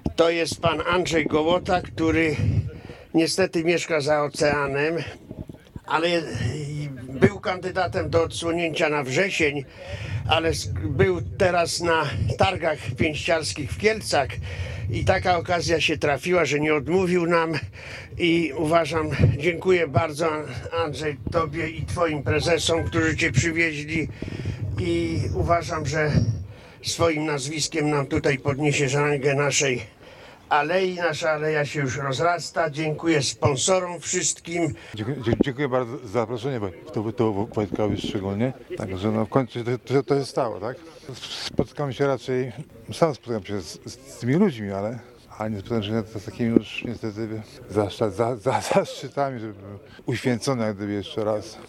To jest pan Andrzej Gołota, który niestety mieszka za oceanem, ale był kandydatem do odsłonięcia na wrzesień, ale był teraz na targach pięściarskich w Kielcach i taka okazja się trafiła, że nie odmówił nam i uważam, dziękuję bardzo Andrzej tobie i twoim prezesom, którzy cię przywieźli i uważam, że swoim nazwiskiem nam tutaj podniesiesz rangę naszej alei. Nasza aleja się już rozrasta. Dziękuję sponsorom wszystkim. Dziękuję bardzo za zaproszenie, to Wojtkowi szczególnie. Także no w końcu to się stało, tak? Spotkam się raczej, sam spotykam się z tymi ludźmi, ale nie spotkam się z takimi już niestety zaszczytami, żeby był uświęcony jak gdyby jeszcze raz.